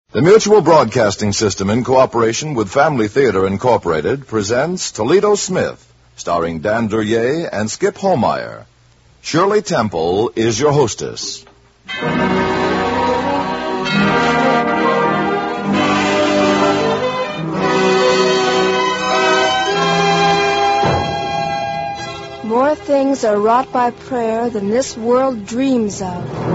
The Mutual Broadcasting System, in cooperation with Family Theater Incorporated, presents Toledo Smith, starring Dan Duryea and Skip Holmeyer. Shirley Temple is your hostess. More things are wrought by prayer than this world dreams of.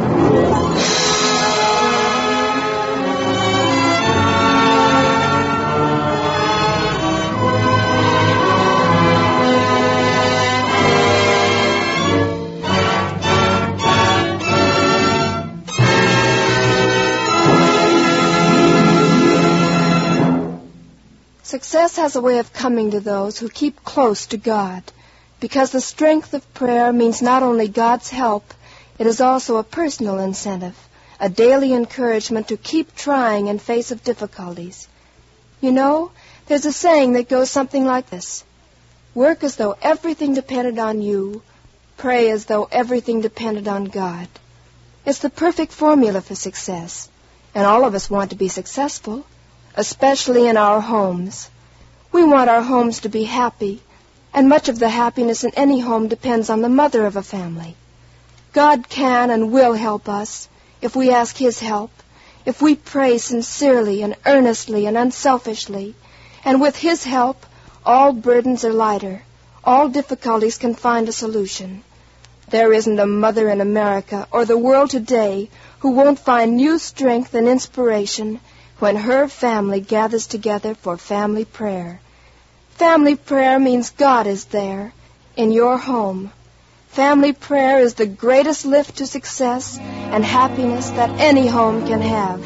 Success has a way of coming to those who keep close to God, because the strength of prayer means not only God's help, it is also a personal incentive, a daily encouragement to keep trying in face of difficulties. You know, there's a saying that goes something like this: work as though everything depended on you, pray as though everything depended on God. It's the perfect formula for success, and all of us want to be successful, especially in our homes. We want our homes to be happy, and much of the happiness in any home depends on the mother of a family. God can and will help us if we ask His help, if we pray sincerely and earnestly and unselfishly, and with His help, all burdens are lighter, all difficulties can find a solution. There isn't a mother in America or the world today who won't find new strength and inspiration when her family gathers together for family prayer. Family prayer means God is there, in your home. Family prayer is the greatest lift to success and happiness that any home can have.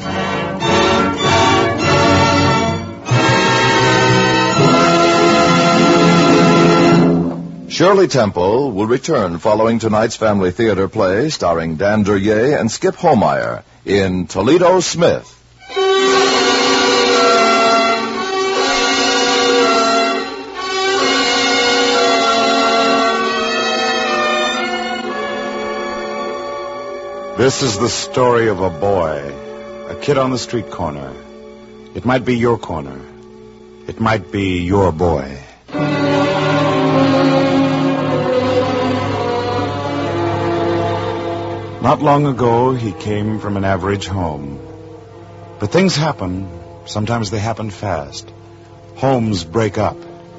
Shirley Temple will return following tonight's Family Theater play starring Dan Duryea and Skip Holmeyer in Toledo Smith. This is the story of a boy, a kid on the street corner. It might be your corner. It might be your boy. Not long ago, he came from an average home. But things happen. Sometimes they happen fast. Homes break up.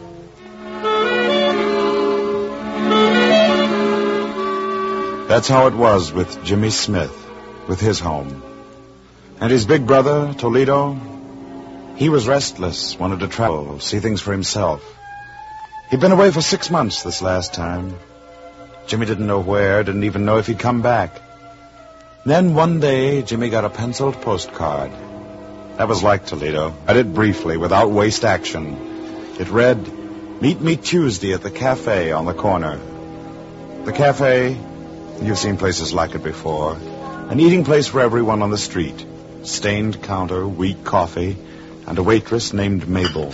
That's how it was with Jimmy Smith, with his home. And his big brother, Toledo, he was restless, wanted to travel, see things for himself. He'd been away for 6 months this last time. Jimmy didn't know where, didn't even know if he'd come back. Then one day, Jimmy got a penciled postcard. That was like Toledo. I read it briefly, without waste action. It read, "Meet me Tuesday at the cafe on the corner." The cafe, you've seen places like it before. An eating place for everyone on the street. Stained counter, weak coffee, and a waitress named Mabel.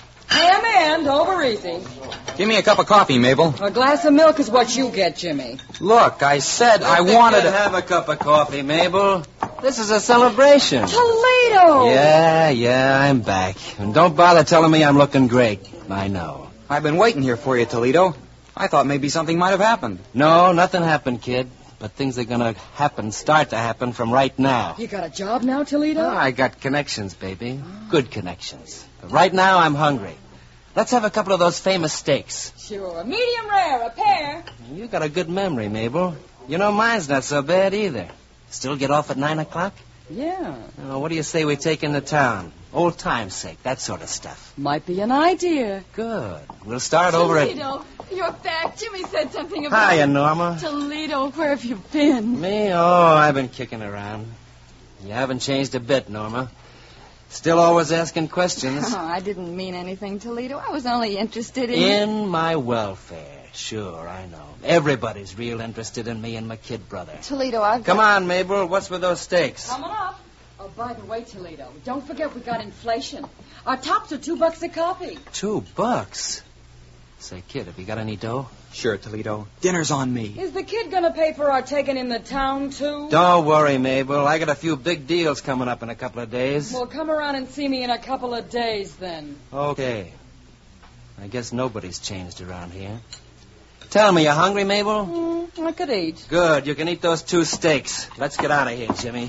Ham and over easy. Give me a cup of coffee, Mabel. A glass of milk is what you get, Jimmy. Look, I said I wanted to have a cup of coffee, Mabel. This is a celebration. Toledo! Yeah, I'm back. And don't bother telling me I'm looking great. I know. I've been waiting here for you, Toledo. I thought maybe something might have happened. No, nothing happened, kid. But things are going to start to happen from right now. You got a job now, Toledo? Oh, I got connections, baby. Good connections. But right now, I'm hungry. Let's have a couple of those famous steaks. Sure. Medium rare, a pair. You got a good memory, Mabel. You know, mine's not so bad either. Still get off at 9 o'clock? Yeah. What do you say we take into town? Old time's sake, that sort of stuff. Might be an idea. Good. We'll start over at... Toledo, you're back. Jimmy said something about... Hiya, Norma. Toledo, where have you been? Me? Oh, I've been kicking around. You haven't changed a bit, Norma. Still always asking questions. Oh, I didn't mean anything, Toledo. I was only interested in my welfare. Sure, I know. Everybody's real interested in me and my kid brother. Toledo, I've Come on, Mabel. What's with those steaks? Coming up. Oh, by the way, Toledo, don't forget we got inflation. Our tops are $2 a copy. $2? Say, kid, have you got any dough? Sure, Toledo. Dinner's on me. Is the kid gonna pay for our taking in the town, too? Don't worry, Mabel. I got a few big deals coming up in a couple of days. Well, come around and see me in a couple of days, then. Okay. I guess nobody's changed around here. Tell me, you hungry, Mabel? I could eat. Good. You can eat those 2 steaks. Let's get out of here, Jimmy.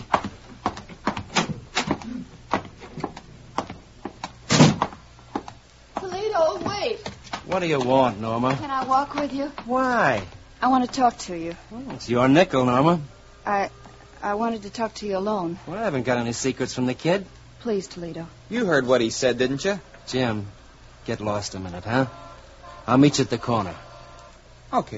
Toledo, wait. What do you want, Norma? Can I walk with you? Why? I want to talk to you. It's your nickel, Norma. I wanted to talk to you alone. Well, I haven't got any secrets from the kid. Please, Toledo. You heard what he said, didn't you? Jim, get lost a minute, huh? I'll meet you at the corner. Okay.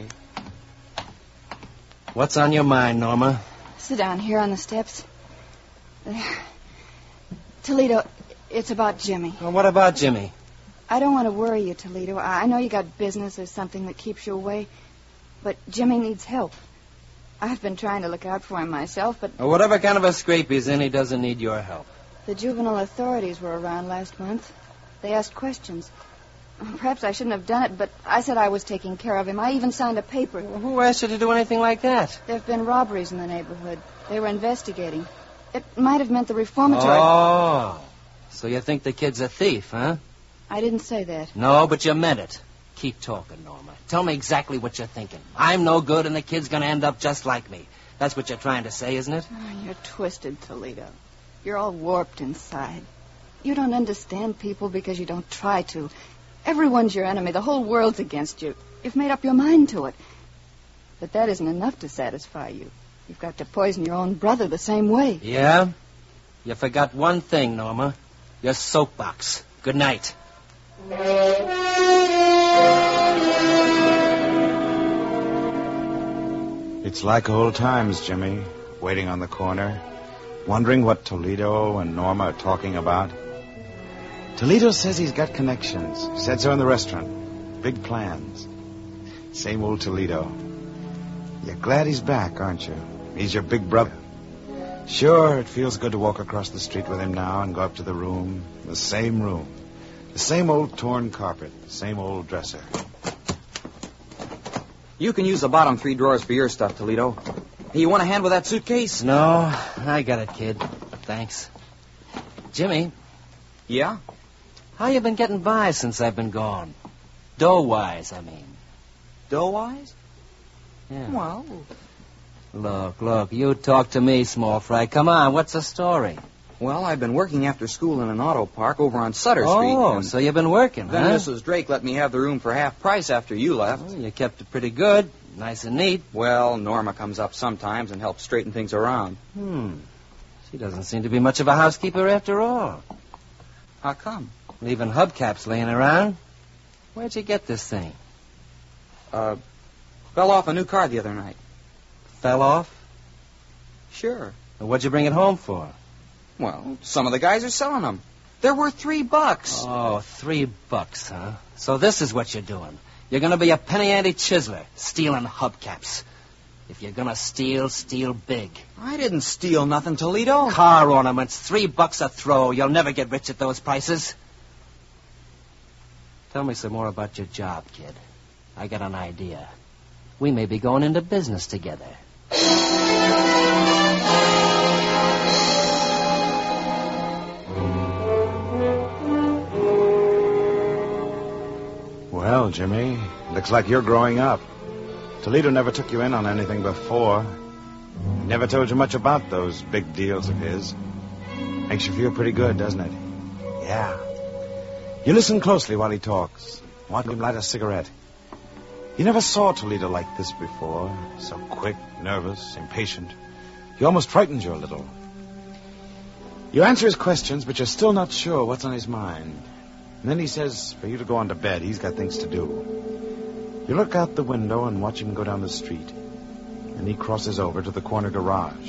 What's on your mind, Norma? Sit down here on the steps. There. Toledo, it's about Jimmy. Well, what about Jimmy? I don't want to worry you, Toledo. I know you got business or something that keeps you away, but Jimmy needs help. I've been trying to look out for him myself, but Well, whatever kind of a scrape he's in, he doesn't need your help. the juvenile authorities were around last month. They asked questions. Perhaps I shouldn't have done it, but I said I was taking care of him. I even signed a paper. Well, who asked you to do anything like that? There have been robberies in the neighborhood. They were investigating. It might have meant the reformatory. Oh, so you think the kid's a thief, huh? I didn't say that. No, but you meant it. Keep talking, Norma. Tell me exactly what you're thinking. I'm no good, and the kid's going to end up just like me. That's what you're trying to say, isn't it? Oh, you're twisted, Toledo. You're all warped inside. You don't understand people because you don't try to. Everyone's your enemy. The whole world's against you. You've made up your mind to it. But that isn't enough to satisfy you. You've got to poison your own brother the same way. Yeah? You forgot one thing, Norma. Your soapbox. Good night. It's like old times, Jimmy, waiting on the corner, wondering what Toledo and Norma are talking about. Toledo says he's got connections. He said so in the restaurant. Big plans. Same old Toledo. You're glad he's back, aren't you? He's your big brother. Sure, it feels good to walk across the street with him now and go up to the room. The same room. The same old torn carpet. The same old dresser. You can use the bottom 3 drawers for your stuff, Toledo. Hey, you want a hand with that suitcase? No, I got it, kid. Thanks. Jimmy, Yeah? how you been getting by since I've been gone? Dough-wise, I mean. Dough-wise? Yeah. Well, Look, you talk to me, small fry. Come on, what's the story? I've been working after school in an auto park over on Sutter Street. Oh, and so you've been working, then huh? Mrs. Drake let me have the room for half price after you left. Well, you kept it pretty good. Nice and neat. Well, Norma comes up sometimes and helps straighten things around. She doesn't seem to be much of a housekeeper after all. How come? Leaving hubcaps laying around. Where'd you get this thing? Fell off a new car the other night. Fell off? Sure. Well, what'd you bring it home for? Well, some of the guys are selling them. They're worth $3. Oh, $3, huh? So this is what you're doing. You're going to be a penny ante chiseler, stealing hubcaps. If you're going to steal, steal big. I didn't steal nothing, Toledo. Car ornaments, $3 a throw. You'll never get rich at those prices. Tell me some more about your job, kid. I got an idea. We may be going into business together. Well, Jimmy, looks like you're growing up. Toledo never took you in on anything before. He never told you much about those big deals of his. Makes you feel pretty good, doesn't it? Yeah. You listen closely while he talks. Watch him light a cigarette. You never saw Toledo like this before. So quick, nervous, impatient. He almost frightens you a little. You answer his questions, but you're still not sure what's on his mind. And then he says for you to go on to bed. He's got things to do. You look out the window and watch him go down the street. And he crosses over to the corner garage.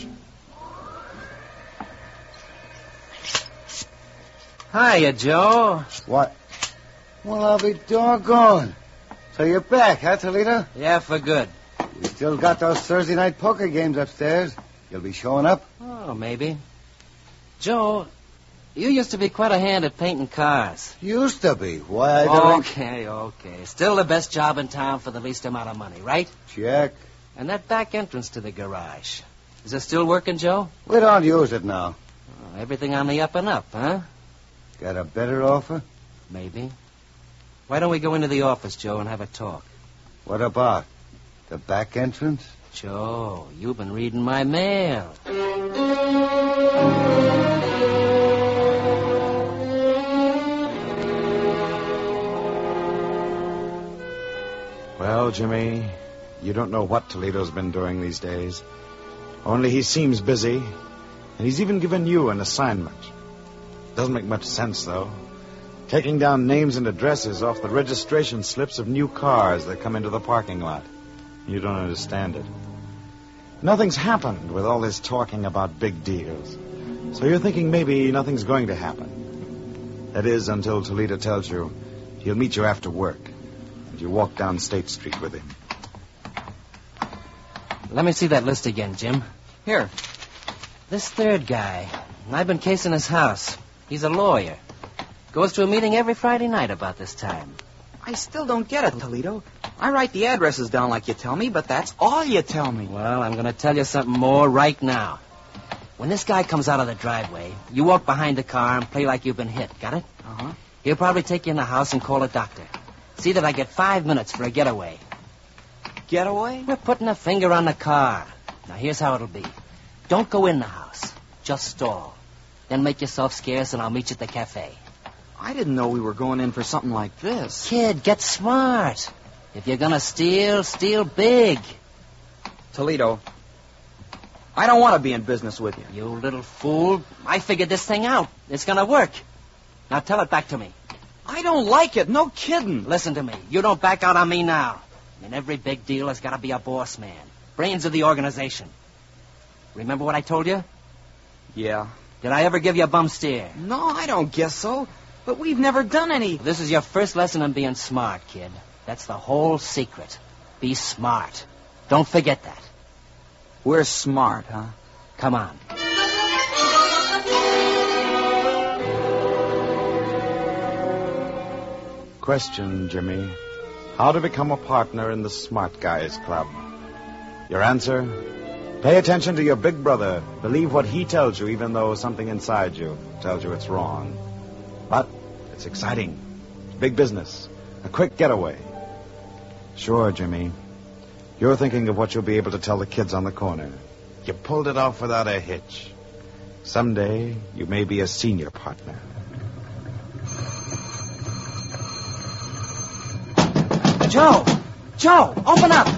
Hiya, Joe. What? Well, I'll be doggone. So you're back, huh, Toledo? Yeah, for good. You still got those Thursday night poker games upstairs. You'll be showing up? Oh, maybe. Joe, You used to be quite a hand at painting cars. Used to be. Why, I don't... Okay. Still the best job in town for the least amount of money, right? Check. And that back entrance to the garage. Is it still working, Joe? We don't use it now. Oh, everything on the up and up, huh? Got a better offer? Maybe. Why don't we go into the office, Joe, and have a talk? What about? The back entrance? Joe, you've been reading my mail. Well, Jimmy, you don't know what Toledo's been doing these days. Only he seems busy, and he's even given you an assignment. Doesn't make much sense, though. Taking down names and addresses off the registration slips of new cars that come into the parking lot. You don't understand it. Nothing's happened with all this talking about big deals. So you're thinking maybe nothing's going to happen. That is, until Toledo tells you he'll meet you after work. And you walk down State Street with him. Let me see that list again, Jim. Here. This third guy, I've been casing his house. He's a lawyer. Goes to a meeting every Friday night about this time. I still don't get it, Toledo. I write the addresses down like you tell me, but that's all you tell me. Well, I'm going to tell you something more right now. When this guy comes out of the driveway, you walk behind the car and play like you've been hit. Got it? Uh-huh. He'll probably take you in the house and call a doctor. See that I get 5 minutes for a getaway. Getaway? We're putting a finger on the car. Now, here's how it'll be. Don't go in the house. Just stall. Then make yourself scarce, and I'll meet you at the cafe. I didn't know we were going in for something like this. Kid, get smart. If you're gonna steal, steal big. Toledo, I don't want to be in business with you. You little fool. I figured this thing out. It's gonna work. Now tell it back to me. I don't like it. No kidding. Listen to me. You don't back out on me now. In every big deal, there's gotta be a boss man. Brains of the organization. Remember what I told you? Yeah. Did I ever give you a bum steer? No, I don't guess so. But we've never done any. This is your first lesson in being smart, kid. That's the whole secret. Be smart. Don't forget that. We're smart, huh? Come on. Question, Jimmy. How to become a partner in the Smart Guys Club? Your answer? Pay attention to your big brother. Believe what he tells you, even though something inside you tells you it's wrong. But it's exciting. It's big business. A quick getaway. Sure, Jimmy. You're thinking of what you'll be able to tell the kids on the corner. You pulled it off without a hitch. Someday, you may be a senior partner. Joe! Joe! Open up!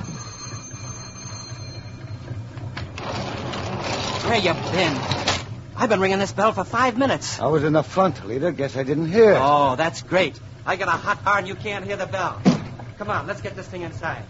Where you been? I've been ringing this bell for 5 minutes. I was in the front, Toledo. Guess I didn't hear it. Oh, that's great. I got a hot car and you can't hear the bell. Come on, let's get this thing inside.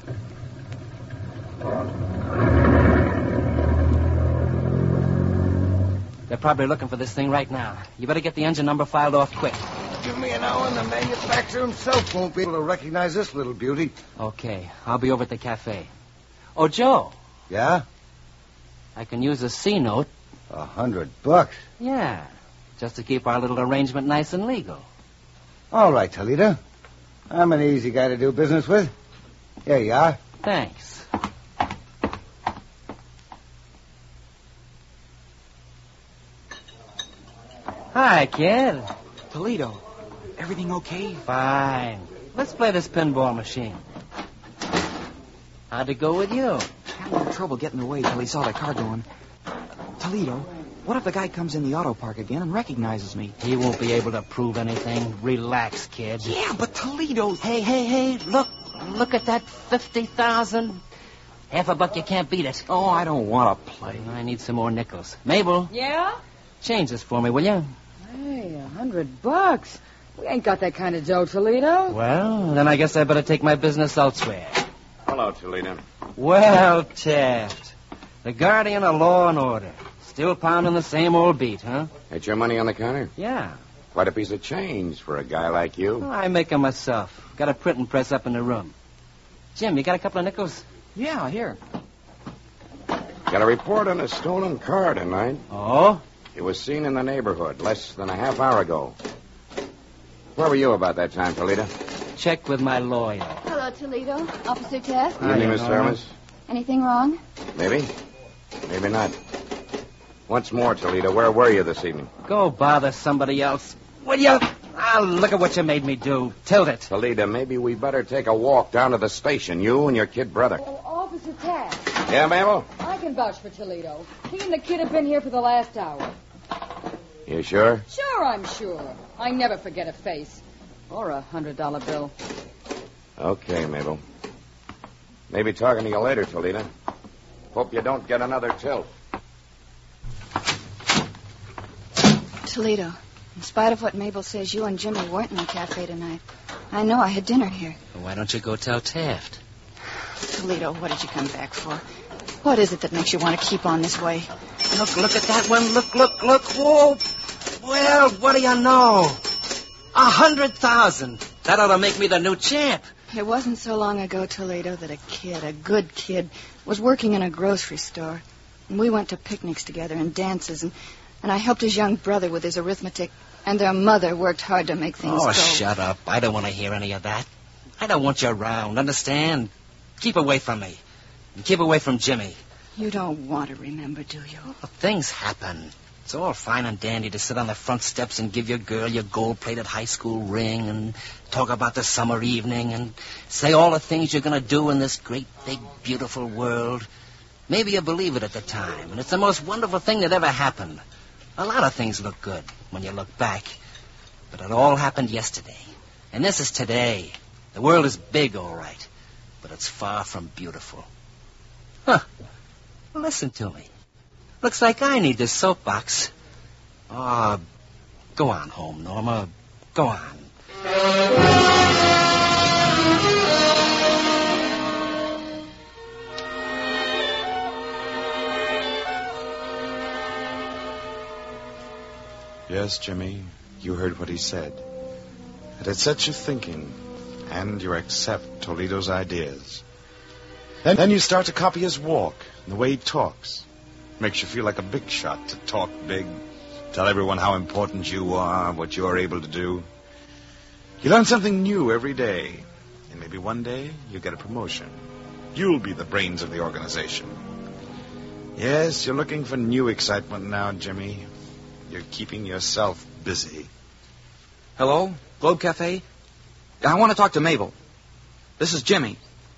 They're probably looking for this thing right now. You better get the engine number filed off quick. Give me an hour and the manufacturer himself won't be able to recognize this little beauty. Okay, I'll be over at the cafe. Oh, Joe. Yeah? I can use a C note. $100? Yeah, just to keep our little arrangement nice and legal. All right, Toledo. I'm an easy guy to do business with. Here you are. Thanks. Hi, kid. Toledo, everything okay? Fine. Let's play this pinball machine. How'd it go with you? Had a little trouble getting away till he saw the car going. Toledo, what if the guy comes in the auto park again and recognizes me? He won't be able to prove anything. Relax, kid. Yeah, but Toledo... Hey, look at that 50,000. $50 you can't beat it. Oh, I don't want to play. I need some more nickels. Mabel. Yeah? Change this for me, will you? Hey, $100. We ain't got that kind of dough, Toledo. Well, then I guess I better take my business elsewhere. Hello, Toledo. Well, Taft. The guardian of law and order. Still pounding the same old beat, huh? That's your money on the counter? Yeah. Quite a piece of change for a guy like you. Well, I make 'em myself. Got a printing press up in the room. Jim, you got a couple of nickels? Yeah, here. Got a report on a stolen car tonight. Oh? He was seen in the neighborhood less than a half hour ago. Where were you about that time, Toledo? Check with my lawyer. Hello, Toledo. Officer Taft. Evening, Miss Thomas. Anything wrong? Maybe. Maybe not. Once more, Toledo, where were you this evening? Go bother somebody else. Will you? Ah, look at what you made me do. Tilt it. Toledo, maybe we better take a walk down to the station, you and your kid brother. Oh, Officer Taft. Yeah, Mabel? I can vouch for Toledo. He and the kid have been here for the last hour. You sure? Sure, I'm sure. I never forget a face. Or a $100 bill. Okay, Mabel. Maybe talking to you later, Toledo. Hope you don't get another tilt. Toledo, in spite of what Mabel says, you and Jimmy weren't in the cafe tonight. I know. I had dinner here. Well, why don't you go tell Taft? Toledo, what did you come back for? What is it that makes you want to keep on this way? Look at that one. Look. Whoa. Well, what do you know? 100,000. That ought to make me the new champ. It wasn't so long ago, Toledo, that a good kid, was working in a grocery store. And we went to picnics together and dances, and I helped his young brother with his arithmetic, and their mother worked hard to make things go. Oh, shut up. I don't want to hear any of that. I don't want you around, understand? Keep away from me. And keep away from Jimmy. You don't want to remember, do you? Well, things happen. It's all fine and dandy to sit on the front steps and give your girl your gold-plated high school ring and talk about the summer evening and say all the things you're going to do in this great, big, beautiful world. Maybe you believe it at the time, and it's the most wonderful thing that ever happened. A lot of things look good when you look back, but it all happened yesterday. And this is today. The world is big, all right, but it's far from beautiful. Huh. Listen to me. Looks like I need this soapbox. Oh, go on home, Norma. Go on. Yes, Jimmy, you heard what he said. And it sets you thinking, and you accept Toledo's ideas. Then you start to copy his walk and the way he talks. Makes you feel like a big shot to talk big, tell everyone how important you are, what you're able to do. You learn something new every day, and maybe one day you get a promotion. You'll be the brains of the organization. Yes, you're looking for new excitement now, Jimmy. You're keeping yourself busy. Hello? Globe Cafe? I want to talk to Mabel. This is Jimmy.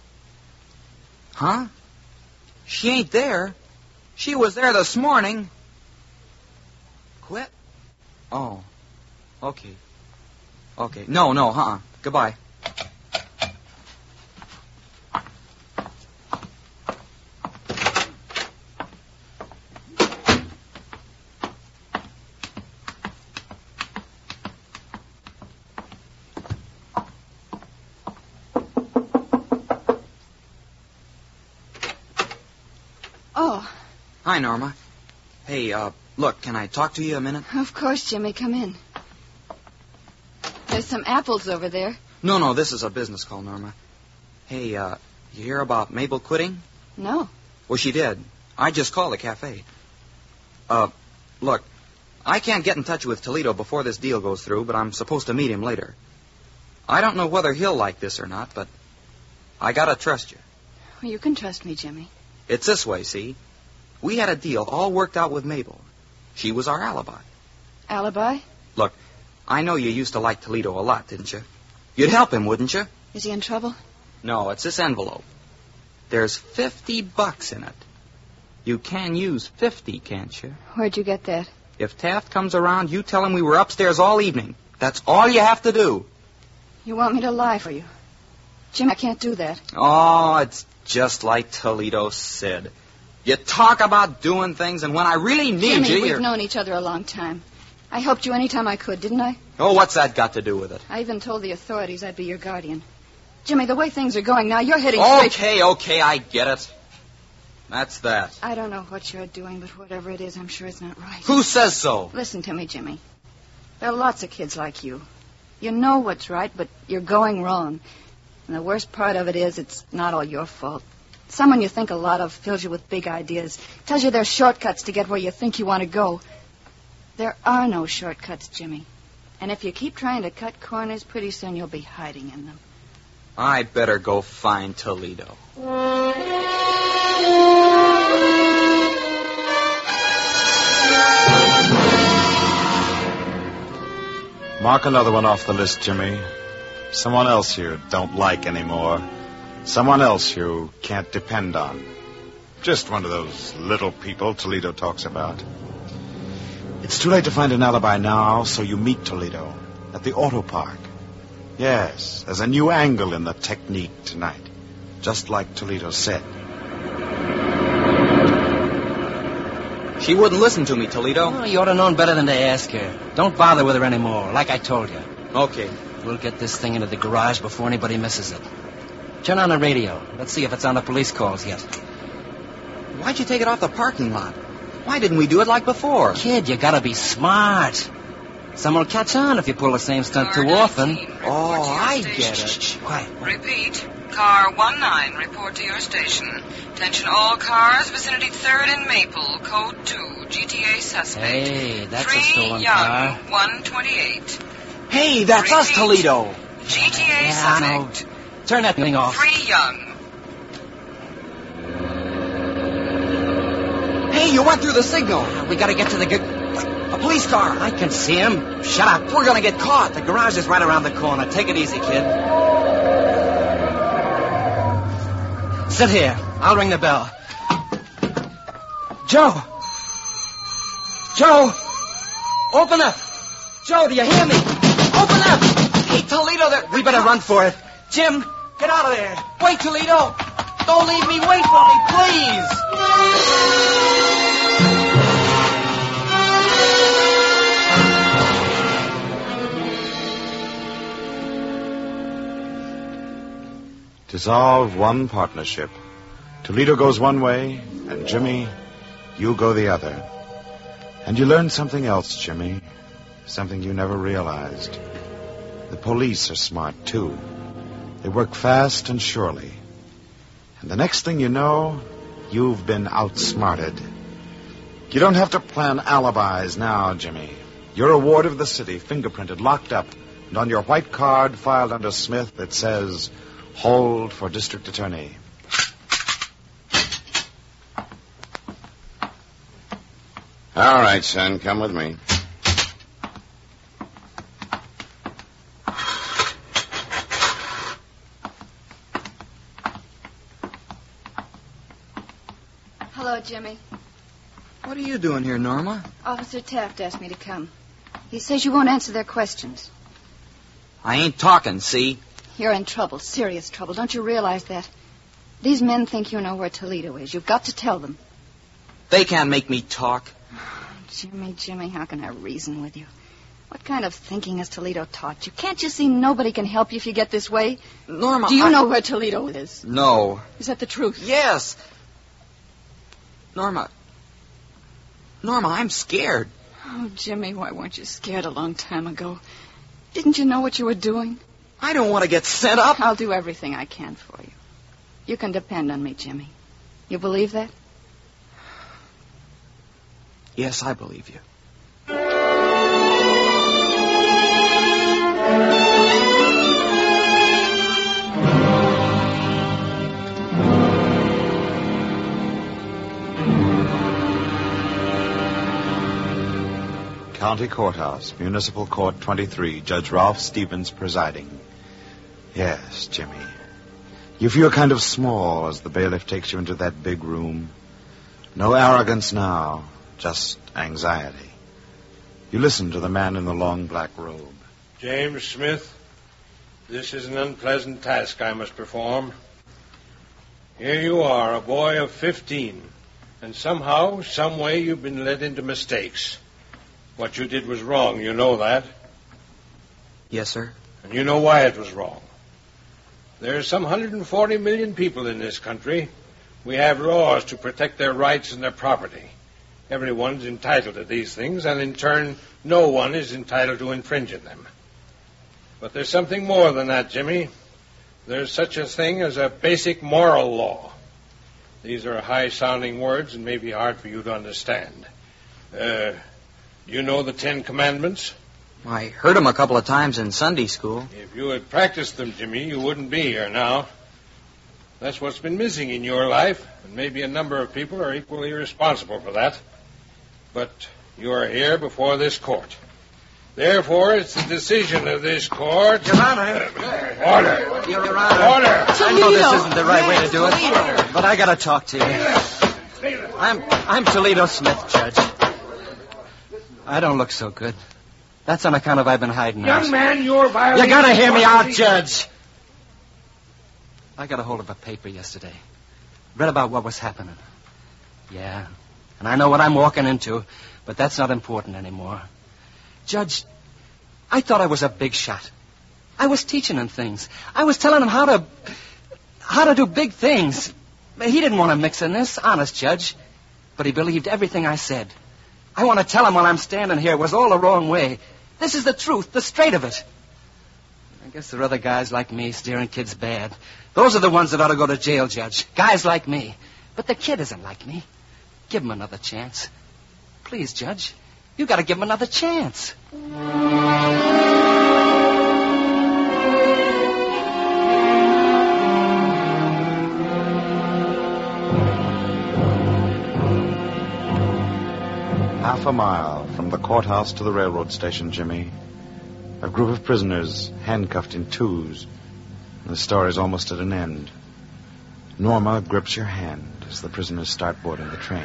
Huh? She ain't there. She was there this morning. Quit? Oh. Okay. Okay. No. Goodbye. Oh. Hi, Norma. Hey, look, can I talk to you a minute? Of course, Jimmy. Come in. There's some apples over there. No, this is a business call, Norma. Hey, you hear about Mabel quitting? No. Well, she did. I just called the cafe. Look, I can't get in touch with Toledo before this deal goes through, but I'm supposed to meet him later. I don't know whether he'll like this or not, but I gotta trust you. Well, you can trust me, Jimmy. It's this way, see? We had a deal all worked out with Mabel. She was our alibi. Alibi? Look, I know you used to like Toledo a lot, didn't you? You'd help him, wouldn't you? Is he in trouble? No, it's this envelope. There's $50 in it. You can use 50, can't you? Where'd you get that? If Taft comes around, you tell him we were upstairs all evening. That's all you have to do. You want me to lie for you? Jim, I can't do that. Oh, it's just like Toledo said. You talk about doing things, and when I really need Jimmy, you, we've you're... known each other a long time. I helped you any time I could, didn't I? Oh, what's that got to do with it? I even told the authorities I'd be your guardian. Jimmy, the way things are going now, you're heading straight... Okay, I get it. That's that. I don't know what you're doing, but whatever it is, I'm sure it's not right. Who says so? Listen to me, Jimmy. There are lots of kids like you. You know what's right, but you're going wrong. And the worst part of it is it's not all your fault. Someone you think a lot of fills you with big ideas, tells you there's shortcuts to get where you think you want to go. There are no shortcuts, Jimmy. And if you keep trying to cut corners, pretty soon you'll be hiding in them. I better go find Toledo. Mark another one off the list, Jimmy. Someone else you don't like anymore. Someone else you can't depend on. Just one of those little people Toledo talks about. It's too late to find an alibi now, so you meet Toledo at the auto park. Yes, there's a new angle in the technique tonight, just like Toledo said. She wouldn't listen to me, Toledo. Oh, you ought to known better than to ask her. Don't bother with her anymore, like I told you. Okay. We'll get this thing into the garage before anybody misses it. Turn on the radio. Let's see if it's on the police calls yet. Why'd you take it off the parking lot? Why didn't we do it like before? Kid, you gotta be smart. Someone will catch on if you pull the same stunt too often. Oh, I get it. Quiet. Repeat. Car 19, report to your station. Attention all cars, vicinity 3rd and Maple, code 2, GTA suspect. Hey, that's a 3 stolen Young, car. 128. Hey, that's us, Repeat. Toledo. GTA Yeah, I know. suspect. Turn that thing off. 3 Young. Hey, you went through the signal. We gotta get to the... A police car. I can see him. Shut up. We're gonna get caught. The garage is right around the corner. Take it easy, kid. Sit here. I'll ring the bell. Joe! Joe! Open up! Joe, do you hear me? Open up! Hey, Toledo, We better run for it. Jim, get out of there. Wait, Toledo. Don't leave me. Wait for me, please. Dissolve one partnership. Toledo goes one way, and Jimmy, you go the other. And you learn something else, Jimmy. Something you never realized. The police are smart, too. They work fast and surely. And the next thing you know, you've been outsmarted. You don't have to plan alibis now, Jimmy. You're a ward of the city, fingerprinted, locked up, and on your white card filed under Smith it says, hold for district attorney. All right, son, come with me. Hello, Jimmy. What are you doing here, Norma? Officer Taft asked me to come. He says you won't answer their questions. I ain't talking, see? You're in trouble, serious trouble. Don't you realize that? These men think you know where Toledo is. You've got to tell them. They can't make me talk. Jimmy, how can I reason with you? What kind of thinking has Toledo taught you? Can't you see nobody can help you if you get this way? Norma, Do you know where Toledo is? No. Is that the truth? Yes. Norma, I'm scared. Oh, Jimmy, why weren't you scared a long time ago? Didn't you know what you were doing? I don't want to get sent up. I'll do everything I can for you. You can depend on me, Jimmy. You believe that? Yes, I believe you. County Courthouse, Municipal Court 23, Judge Ralph Stevens presiding. Yes, Jimmy. You feel kind of small as the bailiff takes you into that big room. No arrogance now, just anxiety. You listen to the man in the long black robe. James Smith, this is an unpleasant task I must perform. Here you are, a boy of 15, and somehow, some way, you've been led into mistakes. What you did was wrong, you know that. Yes, sir. And you know why it was wrong. There's some 140 million people in this country. We have laws to protect their rights and their property. Everyone's entitled to these things, and in turn, no one is entitled to infringe on them. But there's something more than that, Jimmy. There's such a thing as a basic moral law. These are high-sounding words and may be hard for you to understand. Do you know the 10 Commandments? I heard them a couple of times in Sunday school. If you had practiced them, Jimmy, you wouldn't be here now. That's what's been missing in your life, and maybe a number of people are equally responsible for that. But you are here before this court. Therefore, it's the decision of this court... Your Honor. Order. Your Honor. Order. I know this isn't the right way to do it, but I got to talk to you. I'm Toledo Smith, Judge. I don't look so good. That's on account of I've been hiding out. Young man, you're violating... You gotta hear me out, Judge. I got a hold of a paper yesterday. Read about what was happening. Yeah, and I know what I'm walking into, but that's not important anymore. Judge, I thought I was a big shot. I was teaching him things. I was telling him how to do big things. He didn't want to mix in this, honest, Judge. But he believed everything I said. I want to tell him while I'm standing here it was all the wrong way. This is the truth, the straight of it. I guess there are other guys like me steering kids bad. Those are the ones that ought to go to jail, Judge. Guys like me. But the kid isn't like me. Give him another chance. Please, Judge. You got to give him another chance. Half a mile from the courthouse to the railroad station, Jimmy. A group of prisoners handcuffed in twos. And the story's almost at an end. Norma grips your hand as the prisoners start boarding the train.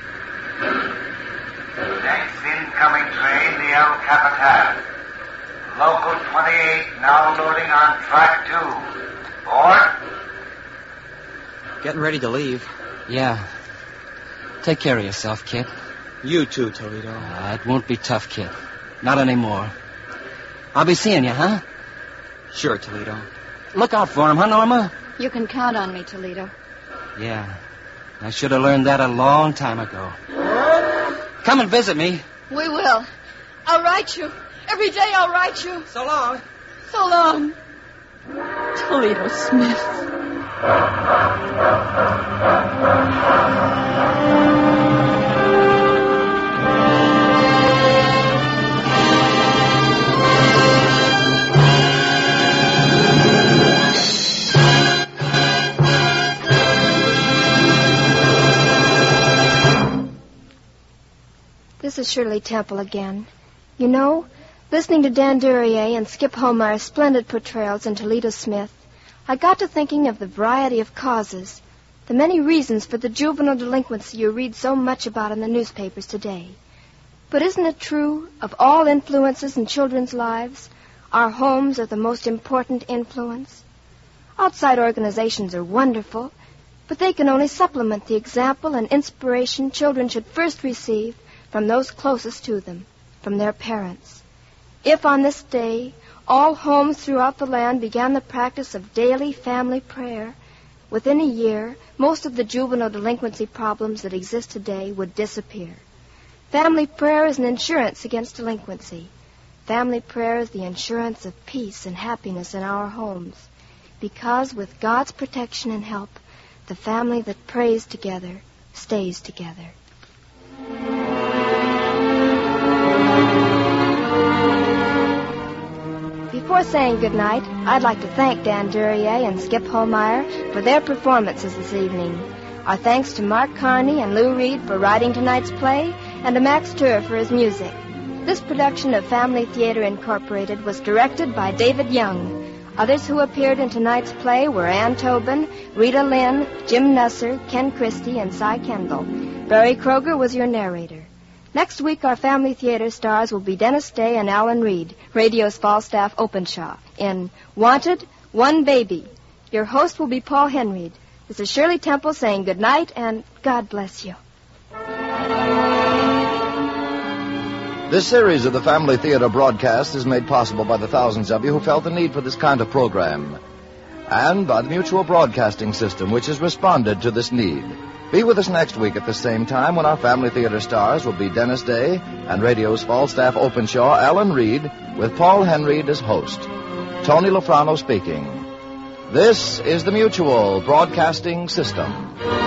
Next incoming train, the El Capitan. Local 28 now loading on track 2. Board? Getting ready to leave. Yeah. Take care of yourself, kid. You too, Toledo. It won't be tough, kid. Not anymore. I'll be seeing you, huh? Sure, Toledo. Look out for him, huh, Norma? You can count on me, Toledo. Yeah. I should have learned that a long time ago. Come and visit me. We will. I'll write you. Every day I'll write you. So long. So long. Toledo Smith. This is Shirley Temple again. You know, listening to Dan Duryea and Skip Homeyer's splendid portrayals in Toledo Smith, I got to thinking of the variety of causes, the many reasons for the juvenile delinquency you read so much about in the newspapers today. But isn't it true, of all influences in children's lives, our homes are the most important influence? Outside organizations are wonderful, but they can only supplement the example and inspiration children should first receive from those closest to them, from their parents. If on this day all homes throughout the land began the practice of daily family prayer, within a year most of the juvenile delinquency problems that exist today would disappear. Family prayer is an insurance against delinquency. Family prayer is the insurance of peace and happiness in our homes, because with God's protection and help, the family that prays together stays together. Before saying goodnight, I'd like to thank Dan Duryea and Skip Homeyer for their performances this evening. Our thanks to Mark Carney and Lou Reed for writing tonight's play, and to Max Turr for his music. This production of Family Theater Incorporated was directed by David Young. Others who appeared in tonight's play were Ann Tobin, Rita Lynn, Jim Nusser, Ken Christie, and Cy Kendall. Barry Kroger was your narrator. Next week, our Family Theater stars will be Dennis Day and Alan Reed, radio's Falstaff Openshaw, in Wanted, One Baby. Your host will be Paul Henreid. This is Shirley Temple saying good night, and God bless you. This series of the Family Theater broadcast is made possible by the thousands of you who felt the need for this kind of program, and by the Mutual Broadcasting System, which has responded to this need. Be with us next week at the same time when our Family Theater stars will be Dennis Day and radio's Falstaff Openshaw, Alan Reed, with Paul Henreid as host. Tony Lofrano speaking. This is the Mutual Broadcasting System.